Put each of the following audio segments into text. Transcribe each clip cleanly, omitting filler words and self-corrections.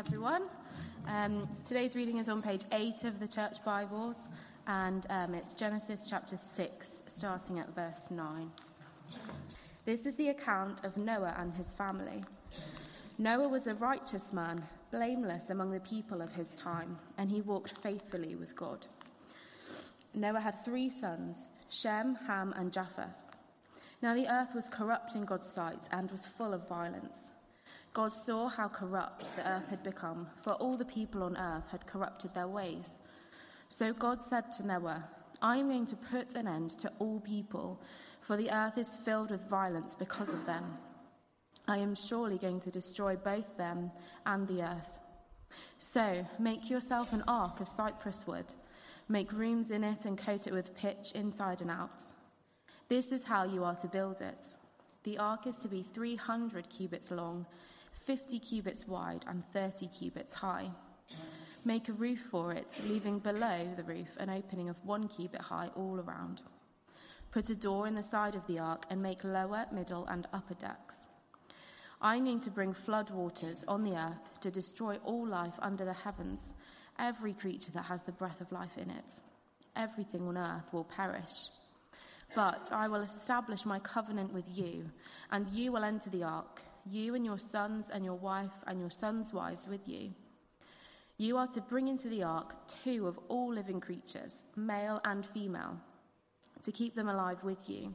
everyone. Today's reading is on page 8 of the Church Bibles, and it's Genesis chapter 6, starting at verse 9. This is the account of Noah and his family. Noah was a righteous man, blameless among the people of his time, and he walked faithfully with God. Noah had 3 sons, Shem, Ham, and Japheth. Now the earth was corrupt in God's sight and was full of violence. God saw how corrupt the earth had become, for all the people on earth had corrupted their ways. So God said to Noah, I am going to put an end to all people, for the earth is filled with violence because of them. I am surely going to destroy both them and the earth. So make yourself an ark of cypress wood. Make rooms in it and coat it with pitch inside and out. This is how you are to build it. The ark is to be 300 cubits long, 50 cubits wide, and 30 cubits high. Make a roof for it, leaving below the roof an opening of 1 cubit high all around. Put a door in the side of the ark and make lower, middle, and upper decks. I am going to bring flood waters on the earth to destroy all life under the heavens, every creature that has the breath of life in it. Everything on earth will perish. But I will establish my covenant with you, and you will enter the ark, you and your sons and your wife and your sons' wives with you. You are to bring into the ark 2 of all living creatures, male and female, to keep them alive with you.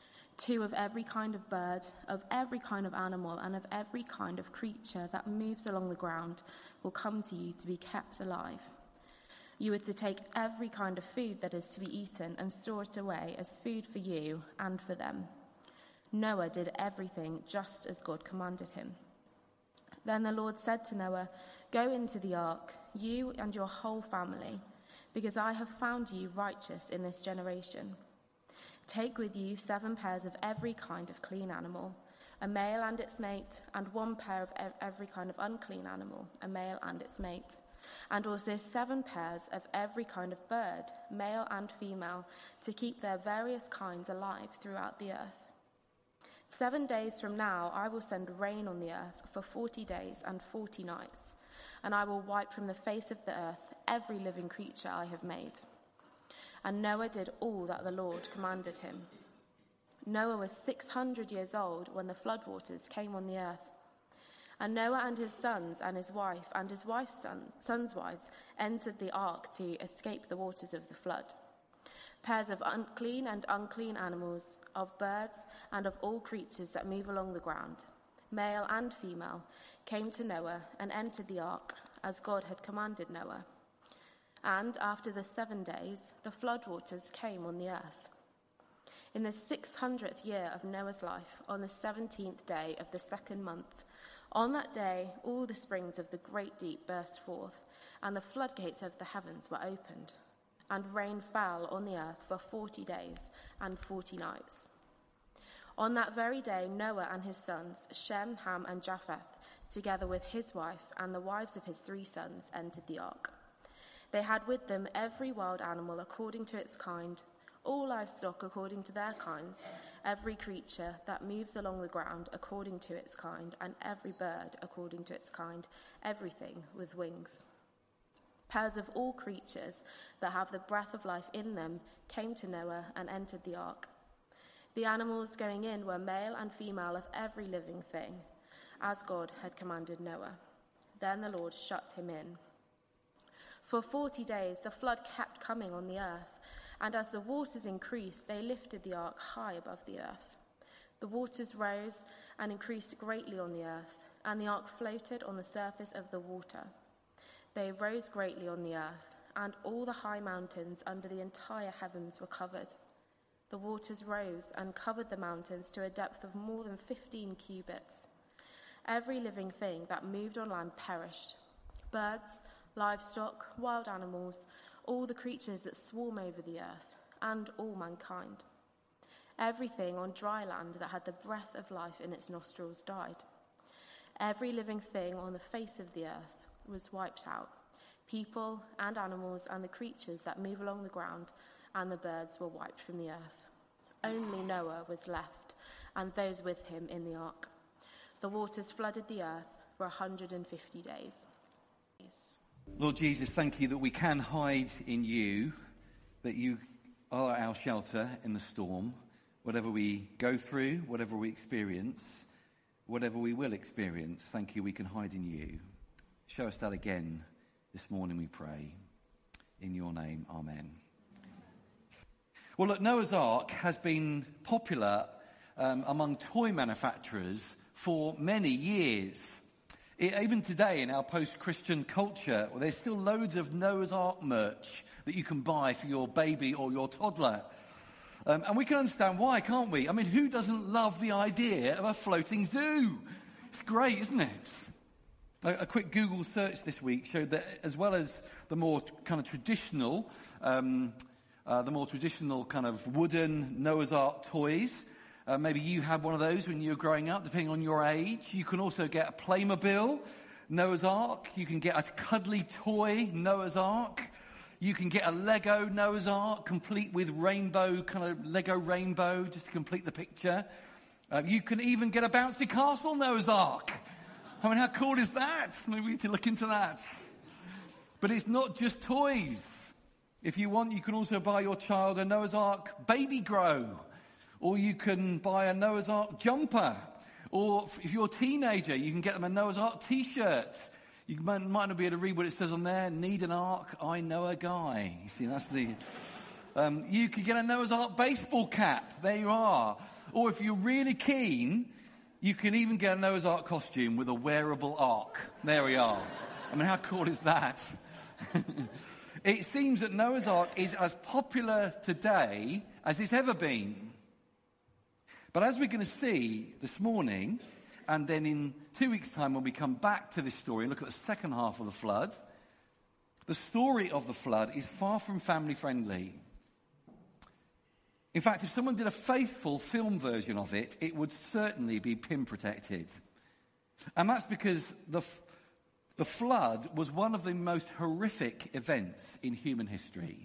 2 of every kind of bird, of every kind of animal, and of every kind of creature that moves along the ground will come to you to be kept alive. You are to take every kind of food that is to be eaten and store it away as food for you and for them. Noah did everything just as God commanded him. Then the Lord said to Noah, Go into the ark, you and your whole family, because I have found you righteous in this generation. Take with you 7 pairs of every kind of clean animal, a male and its mate, and 1 pair of every kind of unclean animal, a male and its mate, and also 7 pairs of every kind of bird, male and female, to keep their various kinds alive throughout the earth. 7 days from now I will send rain on the earth for 40 days and 40 nights, and I will wipe from the face of the earth every living creature I have made. And Noah did all that the Lord commanded him. Noah was 600 years old when the floodwaters came on the earth. And Noah and his sons and his wife and his wife's sons' wives entered the ark to escape the waters of the flood. Pairs of unclean and unclean animals, of birds, and of all creatures that move along the ground, male and female, came to Noah and entered the ark, as God had commanded Noah. And after the 7 days, the floodwaters came on the earth. In the 600th year of Noah's life, on the 17th day of the 2nd month, on that day all the springs of the great deep burst forth, and the floodgates of the heavens were opened. And rain fell on the earth for 40 days and 40 nights. On that very day, Noah and his sons, Shem, Ham, and Japheth, together with his wife and the wives of his 3 sons, entered the ark. They had with them every wild animal according to its kind, all livestock according to their kinds, every creature that moves along the ground according to its kind, and every bird according to its kind, everything with wings. Pairs of all creatures that have the breath of life in them came to Noah and entered the ark. The animals going in were male and female of every living thing, as God had commanded Noah. Then the Lord shut him in. For 40 days the flood kept coming on the earth, and as the waters increased, they lifted the ark high above the earth. The waters rose and increased greatly on the earth, and the ark floated on the surface of the water. They rose greatly on the earth, and all the high mountains under the entire heavens were covered. The waters rose and covered the mountains to a depth of more than 15 cubits. Every living thing that moved on land perished. Birds, livestock, wild animals, all the creatures that swarm over the earth, and all mankind. Everything on dry land that had the breath of life in its nostrils died. Every living thing on the face of the earth was wiped out, people and animals and the creatures that move along the ground, and the birds were wiped from the earth. Only Noah was left, and those with him in the ark. The waters flooded the earth for 150 days. Lord Jesus, thank you that we can hide in you, that you are our shelter in the storm. Whatever we go through, whatever we experience, whatever we will experience, thank you we can hide in you. Show us that again this morning, we pray. In your name, amen. Well, look, Noah's Ark has been popular among toy manufacturers for many years. Even today in our post-Christian culture, there's still loads of Noah's Ark merch that you can buy for your baby or your toddler. And we can understand why, can't we? I mean, who doesn't love the idea of a floating zoo? It's great, isn't it? A quick Google search this week showed that as well as the more kind of traditional, kind of wooden Noah's Ark toys, maybe you had one of those when you were growing up, depending on your age. You can also get a Playmobil Noah's Ark. You can get a cuddly toy Noah's Ark. You can get a Lego Noah's Ark, complete with rainbow, kind of Lego rainbow, just to complete the picture. You can even get a bouncy castle Noah's Ark. I mean, how cool is that? Maybe we need to look into that. But it's not just toys. If you want, you can also buy your child a Noah's Ark baby grow. Or you can buy a Noah's Ark jumper. Or if you're a teenager, you can get them a Noah's Ark t-shirt. You might not be able to read what it says on there. Need an ark? I know a guy. You see, that's the... you could get a Noah's Ark baseball cap. There you are. Or if you're really keen, you can even get a Noah's Ark costume with a wearable ark. There we are. I mean, how cool is that? It seems that Noah's Ark is as popular today as it's ever been. But as we're going to see this morning, and then in 2 weeks' time when we come back to this story and look at the second half of the flood, the story of the flood is far from family friendly. In fact, if someone did a faithful film version of it, it would certainly be pin protected. And that's because the flood was one of the most horrific events in human history.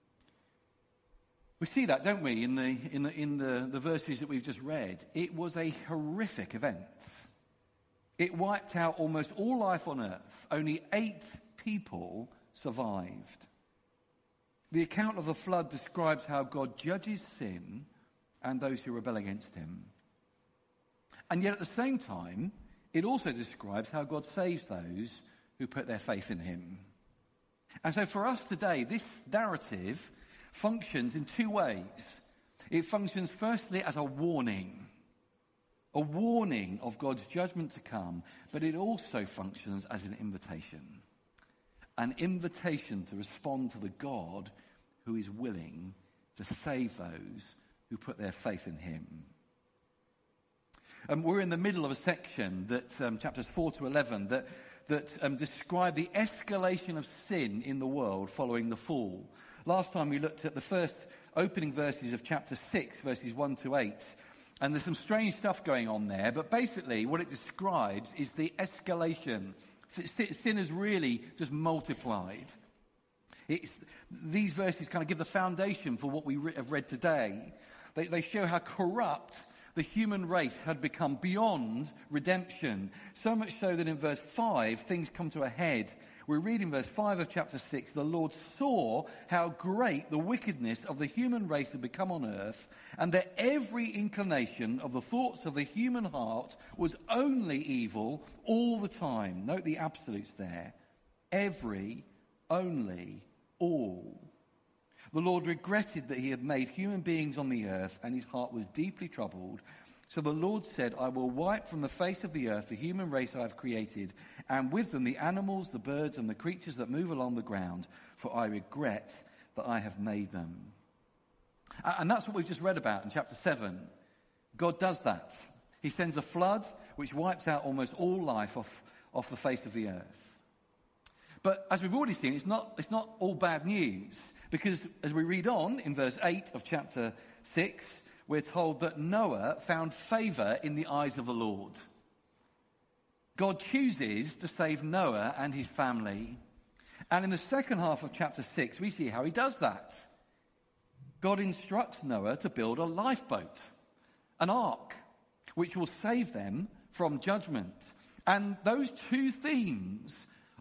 We see that, don't we, in the verses that we've just read. It was a horrific event. It wiped out almost all life on earth. Only 8 people survived. The account of the flood describes how God judges sin and those who rebel against him. And yet at the same time, it also describes how God saves those who put their faith in him. And so for us today, this narrative functions in 2 ways. It functions firstly as a warning of God's judgment to come, but it also functions as an invitation to respond to the God who is willing to save those who put their faith in him. We're in the middle of a section that chapters 4 to 11 that describe the escalation of sin in the world following the fall. Last time we looked at the first opening verses of chapter 6, verses 1 to 8. And there's some strange stuff going on there, but basically what it describes is the escalation. Sin has really just multiplied. These verses kind of give the foundation for what we have read today. They show how corrupt the human race had become beyond redemption. So much so that in verse 5, things come to a head. We read in verse 5 of chapter 6, the Lord saw how great the wickedness of the human race had become on earth, and that every inclination of the thoughts of the human heart was only evil all the time. Note the absolutes there. Every, only, all. The Lord regretted that he had made human beings on the earth, and his heart was deeply troubled. So the Lord said, I will wipe from the face of the earth the human race I have created, and with them the animals, the birds, and the creatures that move along the ground, for I regret that I have made them. And that's what we've just read about in chapter 7. God does that. He sends a flood which wipes out almost all life off the face of the earth. But as we've already seen, it's not all bad news, because as we read on in verse 8 of chapter 6, we're told that Noah found favor in the eyes of the Lord. God chooses to save Noah and his family. And in the second half of chapter 6, we see how he does that. God instructs Noah to build a lifeboat, an ark, which will save them from judgment. And those 2 themes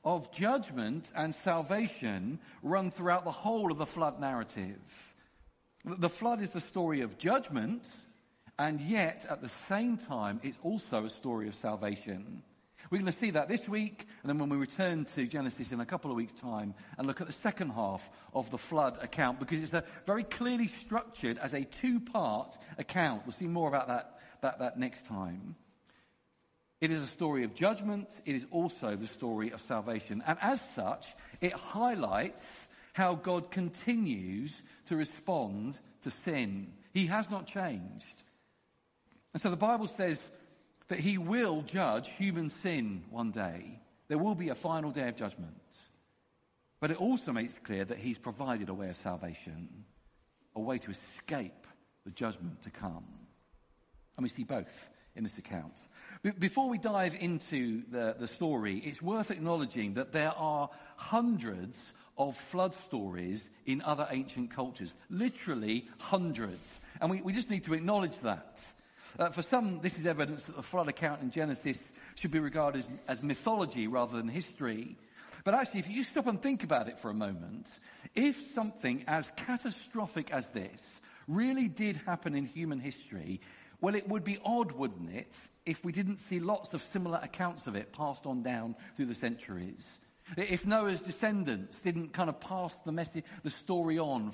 of judgment and salvation run throughout the whole of the flood narrative. The flood is the story of judgment, and yet at the same time it's also a story of salvation. We're going to see that this week, and then when we return to Genesis in a couple of weeks' time and look at the second half of the flood account, because it's very clearly structured as a two-part account. We'll see more about that next time. It is a story of judgment. It is also the story of salvation. And as such, it highlights how God continues to respond to sin. He has not changed. And so the Bible says that he will judge human sin one day. There will be a final day of judgment. But it also makes clear that he's provided a way of salvation, a way to escape the judgment to come. And we see both in this account. Before we dive into the story, it's worth acknowledging that there are hundreds of flood stories in other ancient cultures. Literally hundreds. And we just need to acknowledge that. For some, this is evidence that the flood account in Genesis should be regarded as mythology rather than history. But actually, if you stop and think about it for a moment, if something as catastrophic as this really did happen in human history, well, it would be odd, wouldn't it, if we didn't see lots of similar accounts of it passed on down through the centuries. If Noah's descendants didn't kind of pass the story on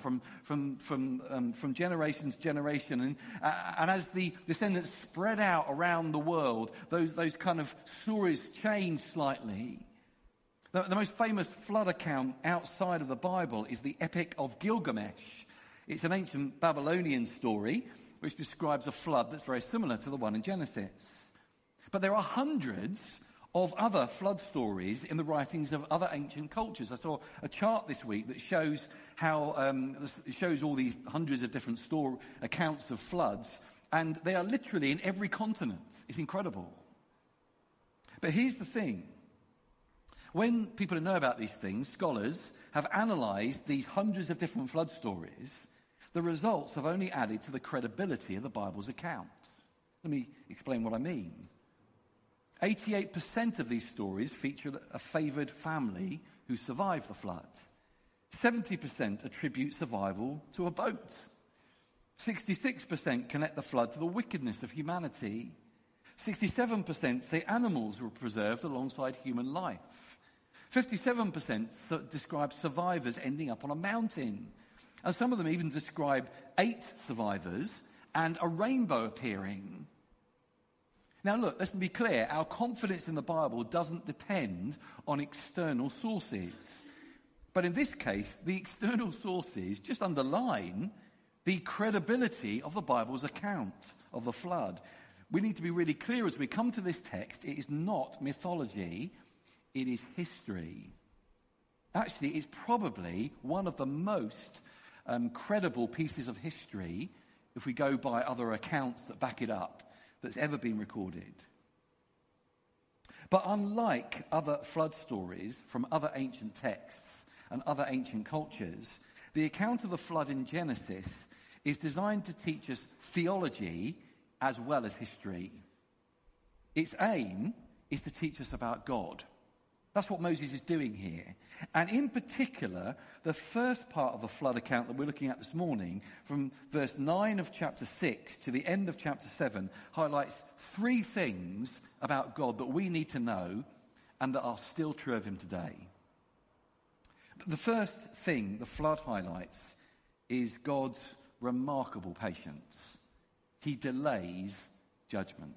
from generation to generation, and as the descendants spread out around the world, those kind of stories changed slightly. The most famous flood account outside of the Bible is the Epic of Gilgamesh. It's an ancient Babylonian story which describes a flood that's very similar to the one in Genesis. But there are hundreds of other flood stories in the writings of other ancient cultures. I saw a chart this week that shows how shows all these hundreds of different accounts of floods, and they are literally in every continent. It's incredible. But here's the thing. When people who know about these things, scholars, have analysed these hundreds of different flood stories, the results have only added to the credibility of the Bible's accounts. Let me explain what I mean. 88% of these stories feature a favoured family who survived the flood. 70% attribute survival to a boat. 66% connect the flood to the wickedness of humanity. 67% say animals were preserved alongside human life. 57% describe survivors ending up on a mountain. And some of them even describe 8 survivors and a rainbow appearing. Now look, let's be clear, our confidence in the Bible doesn't depend on external sources. But in this case, the external sources just underline the credibility of the Bible's account of the flood. We need to be really clear as we come to this text, it is not mythology, it is history. Actually, it's probably one of the most credible pieces of history, if we go by other accounts that back it up, that's ever been recorded. But unlike other flood stories from other ancient texts and other ancient cultures, the account of the flood in Genesis is designed to teach us theology as well as history. Its aim is to teach us about God. That's what Moses is doing here. And in particular, the first part of the flood account that we're looking at this morning, from verse 9 of chapter 6 to the end of chapter 7, highlights 3 things about God that we need to know and that are still true of him today. The first thing the flood highlights is God's remarkable patience. He delays judgment.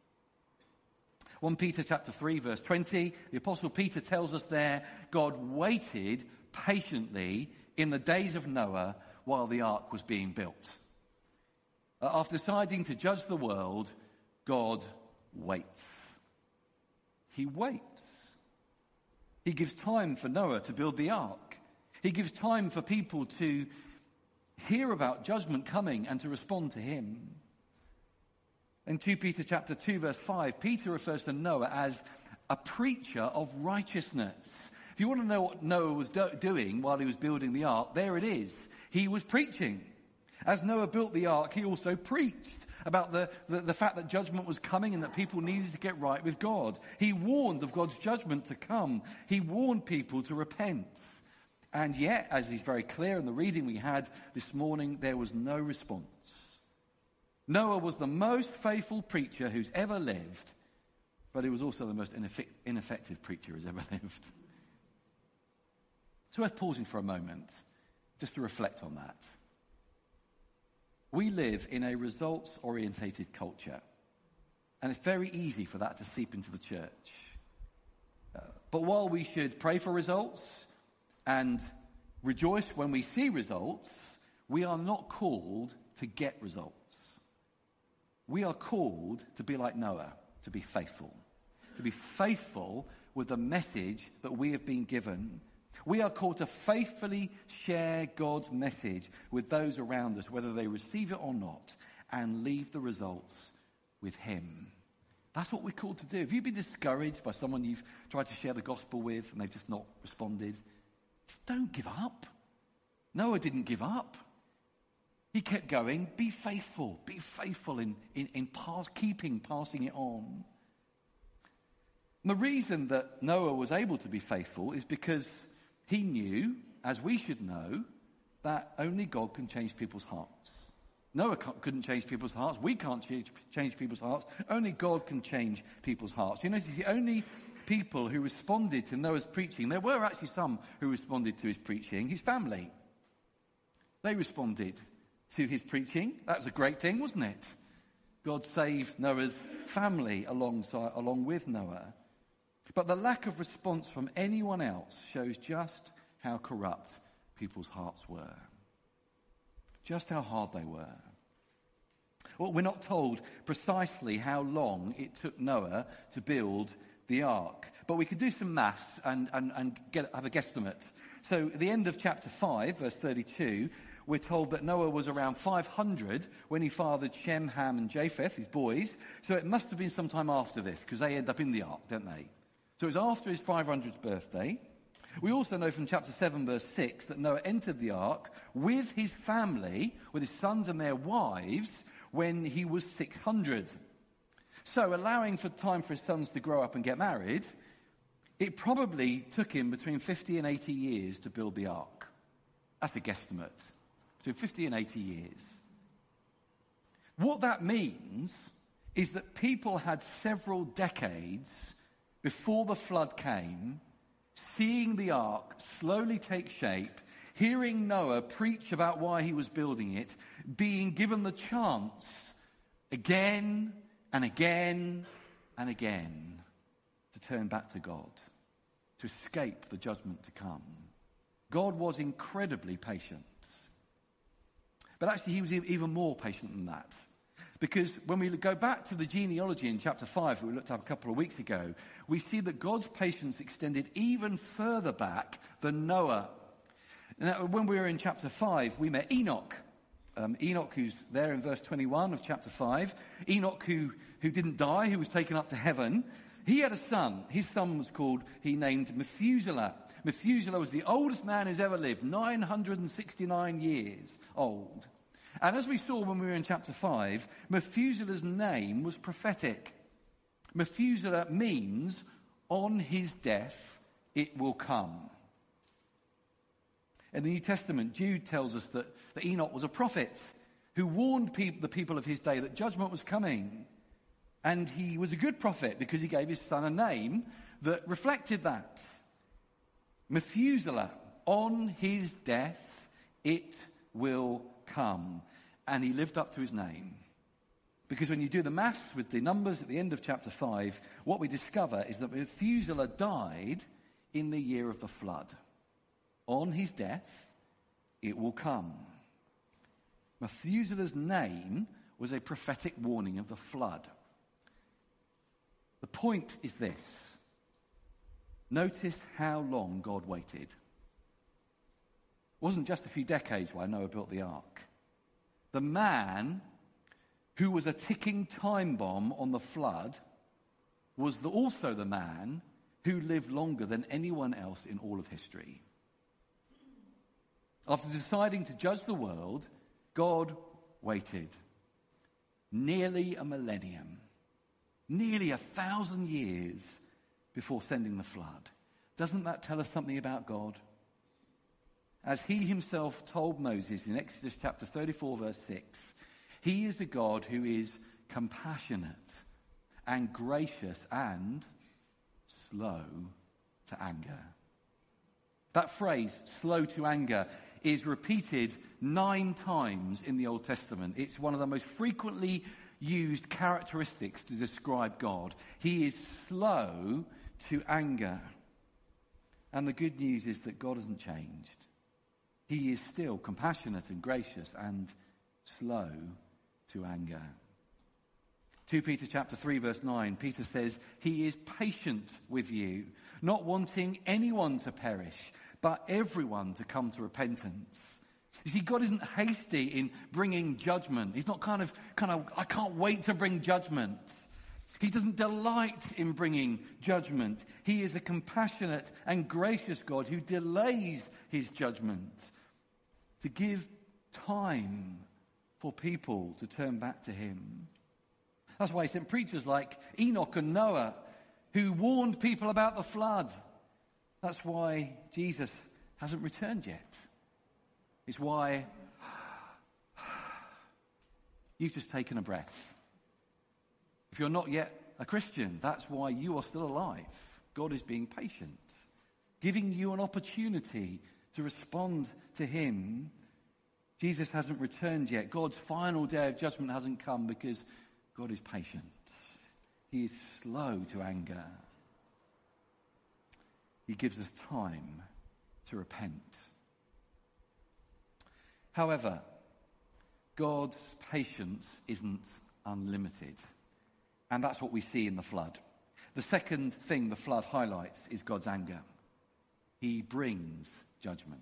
1 Peter chapter 3 verse 20, the Apostle Peter tells us there, God waited patiently in the days of Noah while the ark was being built. After deciding to judge the world, God waits. He waits. He gives time for Noah to build the ark. He gives time for people to hear about judgment coming and to respond to him. In 2 Peter chapter 2 verse 5, Peter refers to Noah as a preacher of righteousness. If you want to know what Noah was doing while he was building the ark, there it is. He was preaching. As Noah built the ark, he also preached about the fact that judgment was coming and that people needed to get right with God. He warned of God's judgment to come. He warned people to repent. And yet, as is very clear in the reading we had this morning, there was no response. Noah was the most faithful preacher who's ever lived, but he was also the most ineffective preacher who's ever lived. It's worth pausing for a moment just to reflect on that. We live in a results-orientated culture, and it's very easy for that to seep into the church. But while we should pray for results and rejoice when we see results, we are not called to get results. We are called to be like Noah, to be faithful with the message that we have been given. We are called to faithfully share God's message with those around us, whether they receive it or not, and leave the results with him. That's what we're called to do. Have you been discouraged by someone you've tried to share the gospel with and they've just not responded? Just don't give up. Noah didn't give up. He kept going. Be faithful. Be faithful in passing it on. And the reason that Noah was able to be faithful is because he knew, as we should know, that only God can change people's hearts. Noah couldn't change people's hearts. We can't change people's hearts. Only God can change people's hearts. You notice the only people who responded to Noah's preaching, there were actually some who responded to his preaching, his family. They responded to his preaching. That was a great thing, wasn't it? God saved Noah's family along with Noah. But the lack of response from anyone else shows just how corrupt people's hearts were. Just how hard they were. Well, we're not told precisely how long it took Noah to build the ark. But we could do some maths and have a guesstimate. So at the end of chapter 5, verse 32, we're told that Noah was around 500 when he fathered Shem, Ham, and Japheth, his boys. So it must have been sometime after this, because they end up in the ark, don't they? So it was after his 500th birthday. We also know from chapter 7, verse 6, that Noah entered the ark with his family, with his sons and their wives, when he was 600. So allowing for time for his sons to grow up and get married, it probably took him between 50 and 80 years to build the ark. That's a guesstimate. Between 50 and 80 years. What that means is that people had several decades before the flood came, seeing the ark slowly take shape, hearing Noah preach about why he was building it, being given the chance again and again and again to turn back to God, to escape the judgment to come. God was incredibly patient. But actually he was even more patient than that. Because when we go back to the genealogy in chapter 5 that we looked at a couple of weeks ago, we see that God's patience extended even further back than Noah. Now, when we were in chapter 5, we met Enoch. Enoch, who's there in verse 21 of chapter 5. Enoch, who didn't die, who was taken up to heaven. He had a son. His son was he named Methuselah. Methuselah was the oldest man who's ever lived, 969 years old. And as we saw when we were in chapter 5, Methuselah's name was prophetic. Methuselah means, on his death it will come. In the New Testament, Jude tells us that Enoch was a prophet who warned the people of his day that judgment was coming. And he was a good prophet because he gave his son a name that reflected that. Methuselah, on his death it will come. And he lived up to his name. Because when you do the maths with the numbers at the end of chapter 5, what we discover is that Methuselah died in the year of the flood. On his death, it will come. Methuselah's name was a prophetic warning of the flood. The point is this. Notice how long God waited. It wasn't just a few decades while Noah built the ark. The man who was a ticking time bomb on the flood was also the man who lived longer than anyone else in all of history. After deciding to judge the world, God waited. nearly a millennium, nearly 1,000 years before sending the flood. Doesn't that tell us something about God? As he himself told Moses in Exodus chapter 34, verse 6, he is a God who is compassionate and gracious and slow to anger. That phrase, slow to anger, is repeated 9 times in the Old Testament. It's one of the most frequently used characteristics to describe God. He is slow to anger. And the good news is that God hasn't changed. He is still compassionate and gracious and slow to anger. 2 Peter chapter 3 verse 9, Peter says, he is patient with you, not wanting anyone to perish, but everyone to come to repentance. You see, God isn't hasty in bringing judgment. He's not kind of, I can't wait to bring judgment. He doesn't delight in bringing judgment. He is a compassionate and gracious God who delays his judgment to give time for people to turn back to him. That's why he sent preachers like Enoch and Noah who warned people about the flood. That's why Jesus hasn't returned yet. It's why you've just taken a breath. If you're not yet a Christian, that's why you are still alive. God is being patient, giving you an opportunity to respond to him. Jesus hasn't returned yet. God's final day of judgment hasn't come because God is patient. He is slow to anger. He gives us time to repent. However, God's patience isn't unlimited. And that's what we see in the flood. The second thing the flood highlights is God's anger. He brings judgment.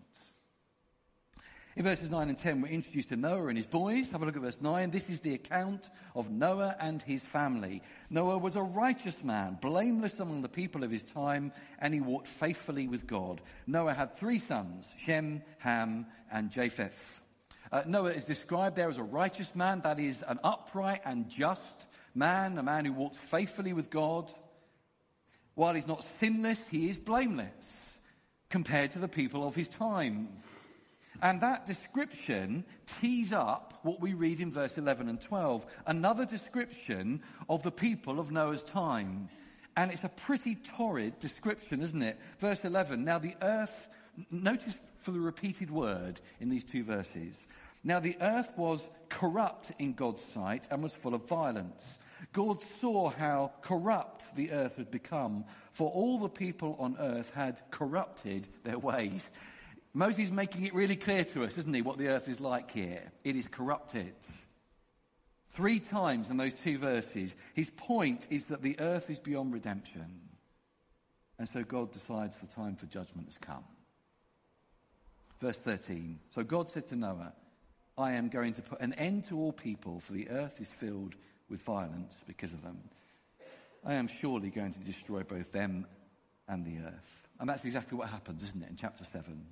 In verses 9 and 10, we're introduced to Noah and his boys. Have a look at verse 9. This is the account of Noah and his family. Noah was a righteous man, blameless among the people of his time, and he walked faithfully with God. Noah had 3 sons, Shem, Ham, and Japheth. Noah is described there as a righteous man, that is, an upright and just man, a man who walks faithfully with God. While he's not sinless, he is blameless compared to the people of his time. And that description tees up what we read in verse 11 and 12, another description of the people of Noah's time. And it's a pretty torrid description, isn't it? Verse 11, now the earth, notice for the repeated word in these 2 verses. Now the earth was corrupt in God's sight and was full of violence. God saw how corrupt the earth had become, for all the people on earth had corrupted their ways. Moses is making it really clear to us, isn't he, what the earth is like here. It is corrupted. 3 times in those 2 verses, his point is that the earth is beyond redemption. And so God decides the time for judgment has come. Verse 13, so God said to Noah, I am going to put an end to all people, for the earth is filled with violence because of them. I am surely going to destroy both them and the earth. And that's exactly what happens, isn't it, in chapter 7.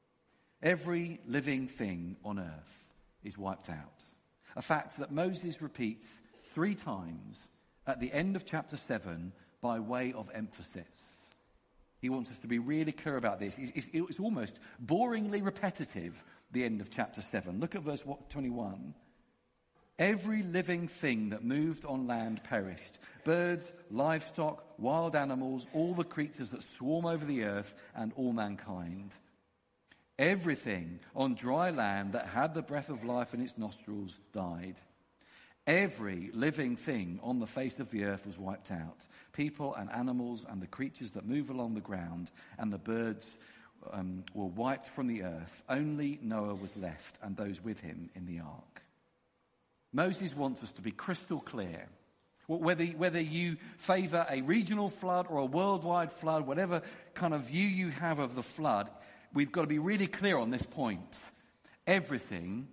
Every living thing on earth is wiped out. A fact that Moses repeats 3 times at the end of chapter 7 by way of emphasis. He wants us to be really clear about this. It's almost boringly repetitive, the end of chapter 7. Look at verse 21. Every living thing that moved on land perished. Birds, livestock, wild animals, all the creatures that swarm over the earth, and all mankind. Everything on dry land that had the breath of life in its nostrils died. Every living thing on the face of the earth was wiped out. People and animals and the creatures that move along the ground and the birds were wiped from the earth. Only Noah was left and those with him in the ark. Moses wants us to be crystal clear. Whether you favour a regional flood or a worldwide flood, whatever kind of view you have of the flood, we've got to be really clear on this point. Everything,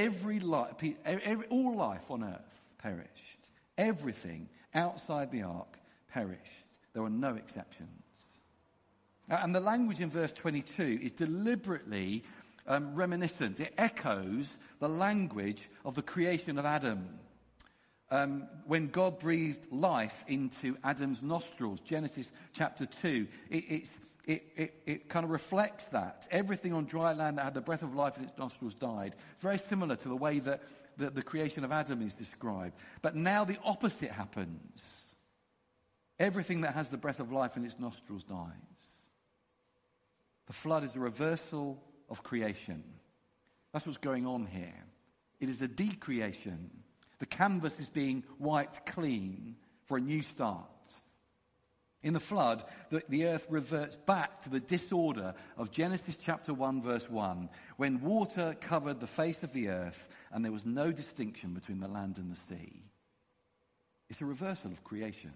all life on earth perished. Everything outside the ark perished. There were no exceptions. And the language in verse 22 is deliberately reminiscent. It echoes the language of the creation of Adam. when God breathed life into Adam's nostrils, Genesis chapter 2, it kind of reflects that. Everything on dry land that had the breath of life in its nostrils died. Very similar to the way that the creation of Adam is described. But now the opposite happens. Everything that has the breath of life in its nostrils dies. The flood is a reversal of creation. That's what's going on here. It is a decreation. The canvas is being wiped clean for a new start. In the flood, the earth reverts back to the disorder of Genesis chapter 1 verse 1, when water covered the face of the earth and there was no distinction between the land and the sea. It's a reversal of creation.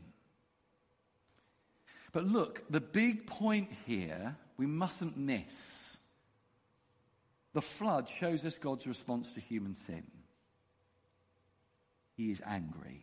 But look, the big point here we mustn't miss. The flood shows us God's response to human sin. He is angry.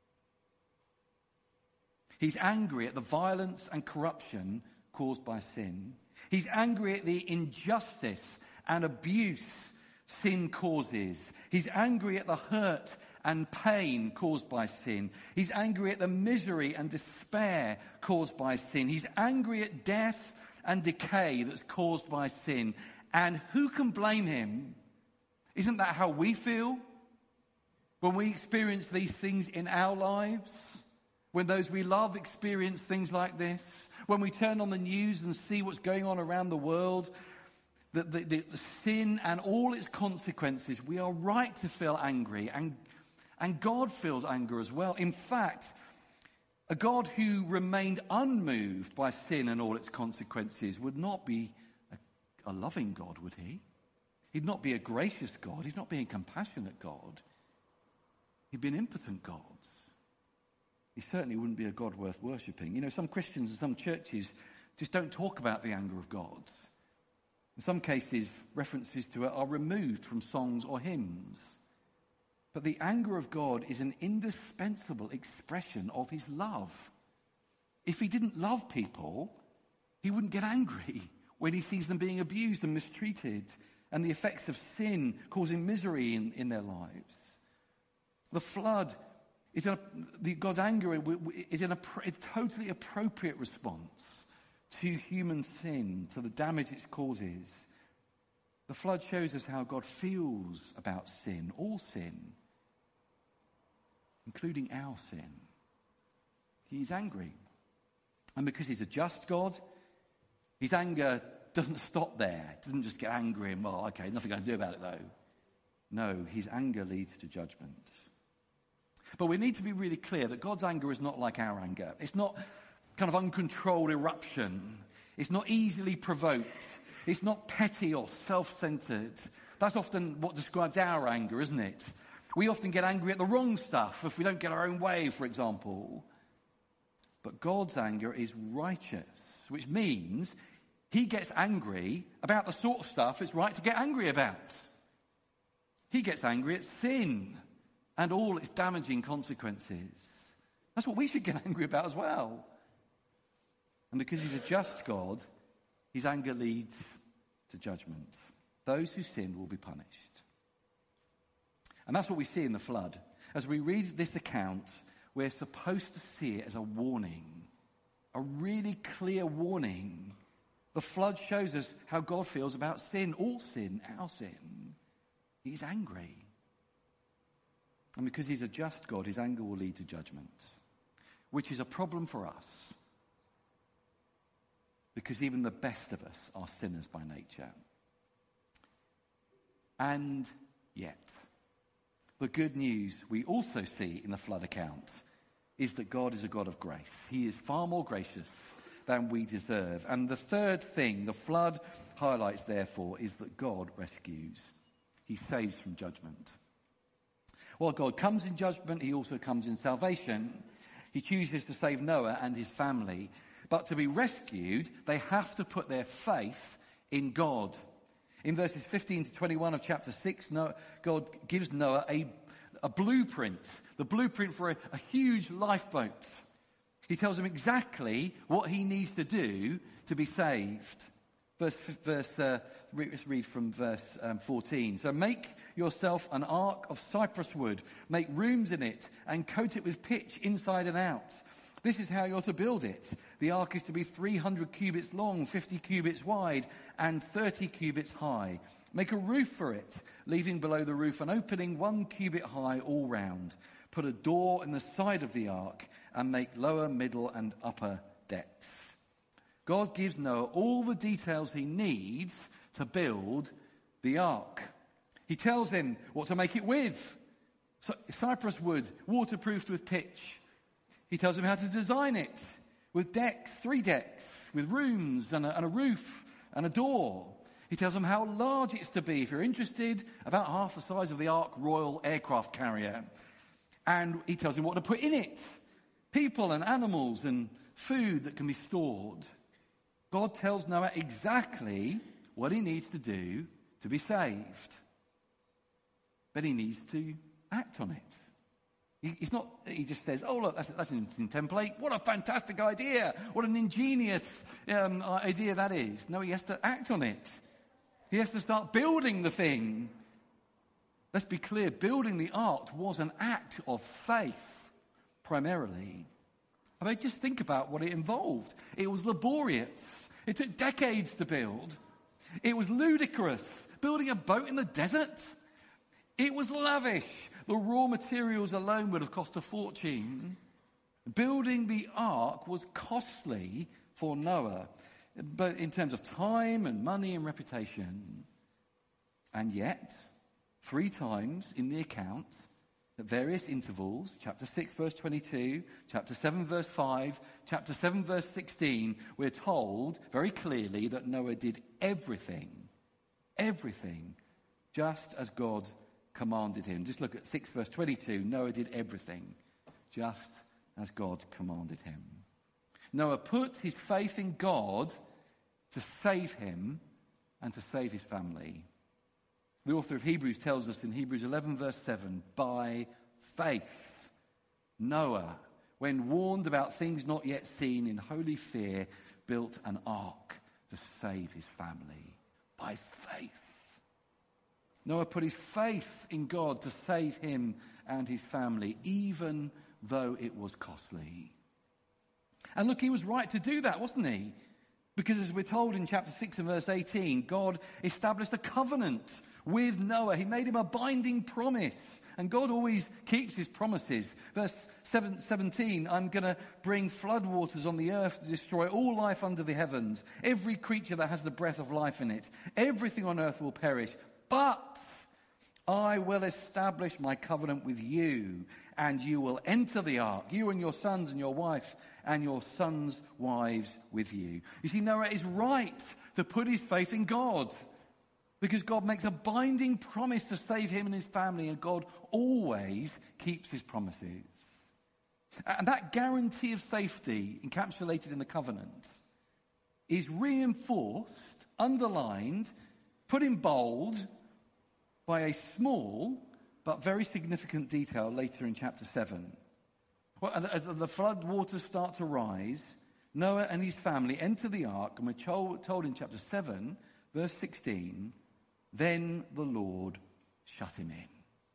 He's angry at the violence and corruption caused by sin. He's angry at the injustice and abuse sin causes. He's angry at the hurt and pain caused by sin. He's angry at the misery and despair caused by sin. He's angry at death and decay that's caused by sin. And who can blame him? Isn't that how we feel when we experience these things in our lives? When those we love experience things like this? When we turn on the news and see what's going on around the world, the sin and all its consequences, we are right to feel angry. And God feels anger as well. In fact, a God who remained unmoved by sin and all its consequences would not be a loving God, would he? He'd not be a gracious God. He'd not be a compassionate God. He'd be an impotent God. He certainly wouldn't be a God worth worshipping. You know, some Christians and some churches just don't talk about the anger of God. In some cases, references to it are removed from songs or hymns. But the anger of God is an indispensable expression of his love. If he didn't love people, he wouldn't get angry when he sees them being abused and mistreated and the effects of sin causing misery in their lives. The flood is God's anger is a totally appropriate response to human sin, to the damage it causes. The flood shows us how God feels about sin, all sin, including our sin. He is angry. And because he's a just God, his anger doesn't stop there. It doesn't just get angry and, well, okay, nothing I can do about it though. No, his anger leads to judgment. But we need to be really clear that God's anger is not like our anger. It's not kind of uncontrolled eruption. It's not easily provoked. It's not petty or self-centered. That's often what describes our anger, isn't it? We often get angry at the wrong stuff if we don't get our own way, for example. But God's anger is righteous, which means he gets angry about the sort of stuff it's right to get angry about. He gets angry at sin and all its damaging consequences. That's what we should get angry about as well. And because he's a just God, his anger leads to judgment. Those who sin will be punished. And that's what we see in the flood. As we read this account, we're supposed to see it as a warning, a really clear warning. The flood shows us how God feels about sin, all sin, our sin. He's angry. And because he's a just God, his anger will lead to judgment, which is a problem for us. Because even the best of us are sinners by nature. And yet, the good news we also see in the flood account is that God is a God of grace. He is far more gracious than we deserve. And the third thing the flood highlights, therefore, is that God rescues. He saves from judgment. While God comes in judgment, he also comes in salvation. He chooses to save Noah and his family. But to be rescued, they have to put their faith in God. In verses 15 to 21 of chapter 6, God gives Noah a blueprint, the blueprint for a huge lifeboat. He tells him exactly what he needs to do to be saved. Let's read from verse 14. So make yourself an ark of cypress wood, make rooms in it, and coat it with pitch inside and out. This is how you're to build it. The ark is to be 300 cubits long, 50 cubits wide, and 30 cubits high. Make a roof for it, leaving below the roof an opening 1 cubit high all round. Put a door in the side of the ark, and make lower, middle, and upper decks. God gives Noah all the details he needs to build the ark. He tells him what to make it with. Cypress wood, waterproofed with pitch. He tells him how to design it with decks, 3 decks, with rooms and a roof and a door. He tells him how large it's to be. If you're interested, about half the size of the Ark Royal aircraft carrier. And he tells him what to put in it. People and animals and food that can be stored. God tells Noah exactly what he needs to do to be saved. But he needs to act on it. He just says, oh, look, that's an interesting template. What a fantastic idea. What an ingenious idea that is. No, he has to act on it. He has to start building the thing. Let's be clear, building the ark was an act of faith, primarily. I mean, just think about what it involved. It was laborious. It took decades to build. It was ludicrous. Building a boat in the desert. It was lavish. The raw materials alone would have cost a fortune. Building the ark was costly for Noah, but in terms of time and money and reputation. And yet, 3 times in the account, at various intervals, chapter 6 verse 22, chapter 7 verse 5, chapter 7 verse 16, we're told very clearly that Noah did everything, just as God commanded him. Just look at 6 verse 22. Noah did everything just as God commanded him. Noah put his faith in God to save him and to save his family. The author of Hebrews tells us in Hebrews 11 verse 7, by faith, Noah, when warned about things not yet seen, in holy fear, built an ark to save his family. By faith. Noah put his faith in God to save him and his family, even though it was costly. And look, he was right to do that, wasn't he? Because as we're told in chapter 6 and verse 18, God established a covenant with Noah. He made him a binding promise. And God always keeps his promises. Verse 17, I'm going to bring floodwaters on the earth to destroy all life under the heavens. Every creature that has the breath of life in it. Everything on earth will perish. But I will establish my covenant with you, and you will enter the ark, you and your sons and your wife and your sons' wives with you. You see, Noah is right to put his faith in God, because God makes a binding promise to save him and his family, and God always keeps his promises. And that guarantee of safety encapsulated in the covenant is reinforced, underlined, put in bold by a small but very significant detail later in chapter 7. Well, as the flood waters start to rise, Noah and his family enter the ark, and we're told in chapter 7, verse 16, then the Lord shut him in.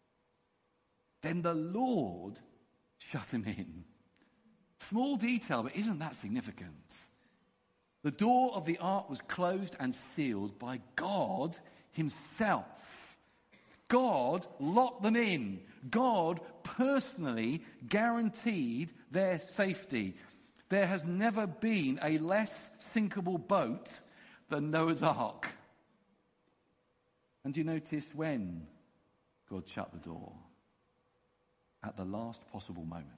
Then the Lord shut him in. Small detail, but isn't that significant? The door of the ark was closed and sealed by God himself. God locked them in. God personally guaranteed their safety. There has never been a less sinkable boat than Noah's Ark. And do you notice when God shut the door? At the last possible moment.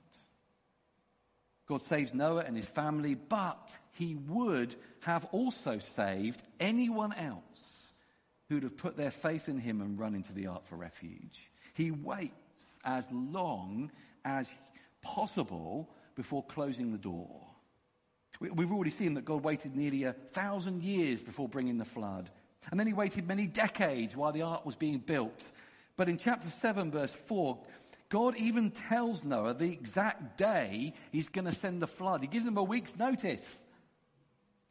God saves Noah and his family, but he would have also saved anyone else who would have put their faith in him and run into the ark for refuge. He waits as long as possible before closing the door. We've already seen that God waited nearly 1,000 years before bringing the flood. And then he waited many decades while the ark was being built. But in chapter 7, verse 4, God even tells Noah the exact day he's going to send the flood. He gives him a week's notice.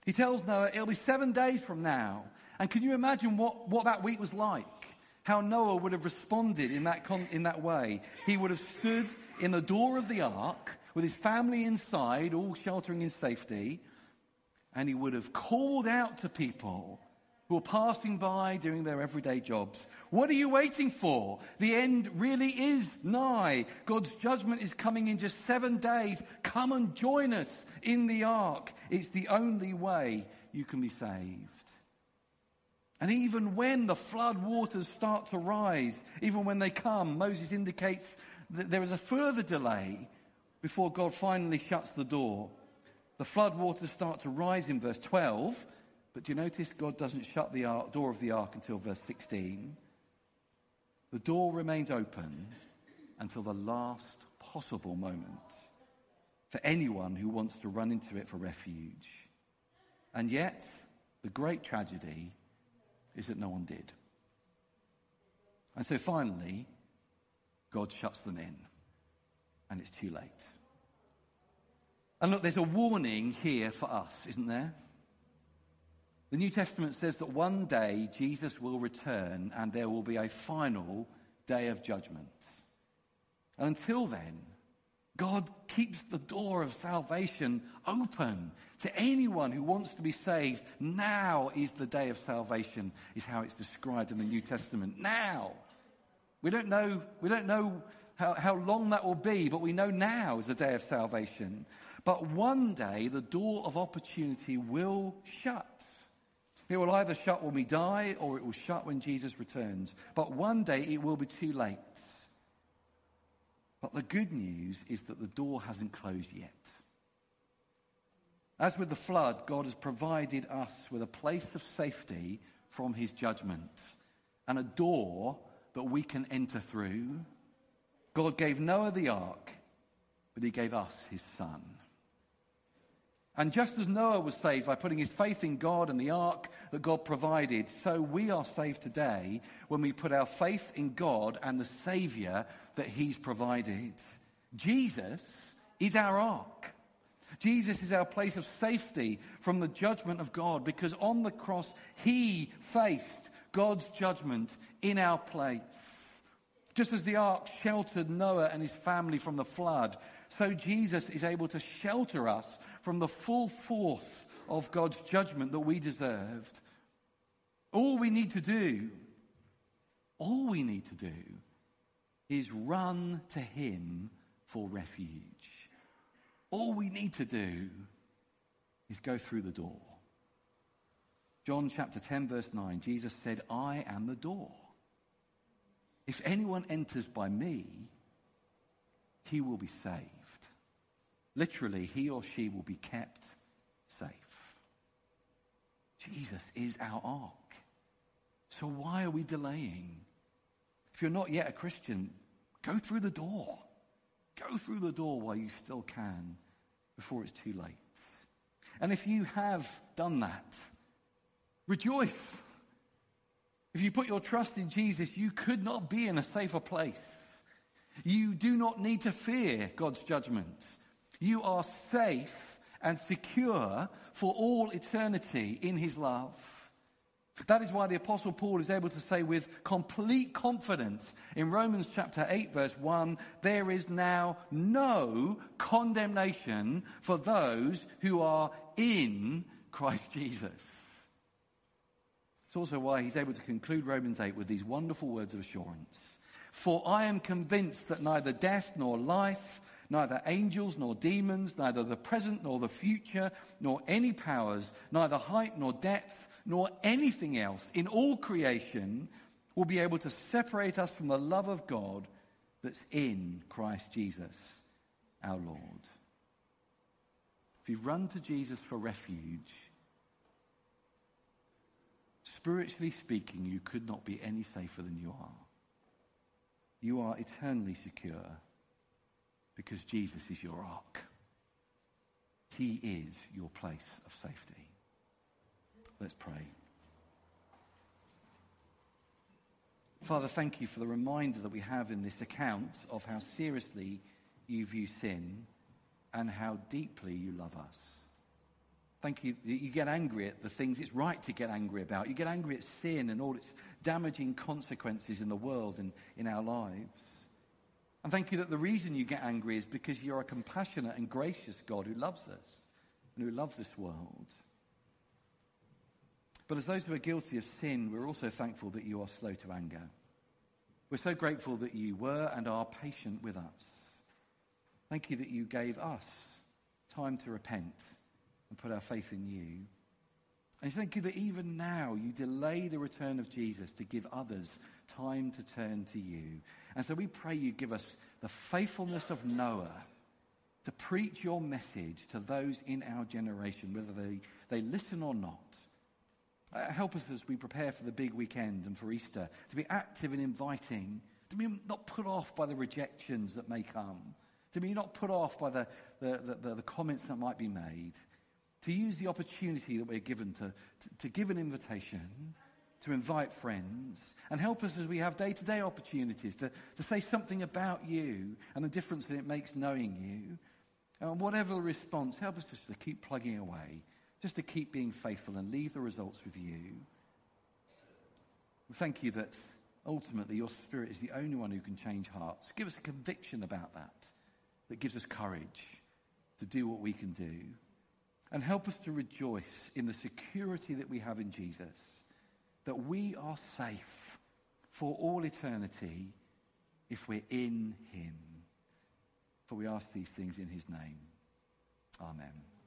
He tells Noah it'll be 7 days from now. And can you imagine what that week was like? How Noah would have responded in that way. He would have stood in the door of the ark with his family inside, all sheltering in safety. And he would have called out to people who are passing by doing their everyday jobs. What are you waiting for? The end really is nigh. God's judgment is coming in just 7 days. Come and join us in the ark. It's the only way you can be saved. And even when the flood waters start to rise, even when they come, Moses indicates that there is a further delay before God finally shuts the door. The flood waters start to rise in verse 12, but do you notice God doesn't shut the door of the ark until verse 16? The door remains open until the last possible moment for anyone who wants to run into it for refuge. And yet, the great tragedy is that no one did. And so finally, God shuts them in, and it's too late. And look, there's a warning here for us, isn't there? The New Testament says that one day Jesus will return and there will be a final day of judgment. And until then, God keeps the door of salvation open to anyone who wants to be saved. Now is the day of salvation, is how it's described in the New Testament. Now. We don't know how long that will be, but we know now is the day of salvation. But one day the door of opportunity will shut. It will either shut when we die or it will shut when Jesus returns. But one day it will be too late. But the good news is that the door hasn't closed yet. As with the flood, God has provided us with a place of safety from his judgment and a door that we can enter through. God gave Noah the ark, but he gave us his son. And just as Noah was saved by putting his faith in God and the ark that God provided, so we are saved today when we put our faith in God and the Saviour that he's provided. Jesus is our ark. Jesus is our place of safety from the judgment of God, because on the cross he faced God's judgment in our place. Just as the ark sheltered Noah and his family from the flood, so Jesus is able to shelter us from the full force of God's judgment that we deserved. All we need to do is run to him for refuge. All we need to do is go through the door. John chapter 10 verse 9, Jesus said, I am the door. If anyone enters by me, he will be saved. Literally, he or she will be kept safe. Jesus is our ark. So why are we delaying? If you're not yet a Christian, go through the door. Go through the door while you still can, before it's too late. And if you have done that, rejoice. If you put your trust in Jesus, you could not be in a safer place. You do not need to fear God's judgment. You are safe and secure for all eternity in his love. That is why the Apostle Paul is able to say with complete confidence in Romans chapter 8 verse 1, there is now no condemnation for those who are in Christ Jesus. It's also why he's able to conclude Romans 8 with these wonderful words of assurance. For I am convinced that neither death nor life, neither angels nor demons, neither the present nor the future, nor any powers, neither height nor depth, nor anything else in all creation will be able to separate us from the love of God that's in Christ Jesus, our Lord. If you run to Jesus for refuge, spiritually speaking, you could not be any safer than you are. You are eternally secure because Jesus is your ark. He is your place of safety. Let's pray. Father, thank you for the reminder that we have in this account of how seriously you view sin and how deeply you love us. Thank you that you get angry at the things it's right to get angry about. You get angry at sin and all its damaging consequences in the world and in our lives. And thank you that the reason you get angry is because you're a compassionate and gracious God who loves us and who loves this world. But as those who are guilty of sin, we're also thankful that you are slow to anger. We're so grateful that you were and are patient with us. Thank you that you gave us time to repent and put our faith in you. And thank you that even now you delay the return of Jesus to give others time to turn to you. And so we pray you give us the faithfulness of Noah to preach your message to those in our generation, whether they listen or not. Help us as we prepare for the big weekend and for Easter to be active and inviting, to be not put off by the rejections that may come, to be not put off by the comments that might be made, to use the opportunity that we're given to give an invitation, to invite friends, and help us as we have day-to-day opportunities to say something about you and the difference that it makes knowing you. And whatever the response, help us just to keep plugging away, just to keep being faithful and leave the results with you. We thank you that ultimately your Spirit is the only one who can change hearts. Give us a conviction about that gives us courage to do what we can do. And help us to rejoice in the security that we have in Jesus, that we are safe for all eternity if we're in him. For we ask these things in his name. Amen.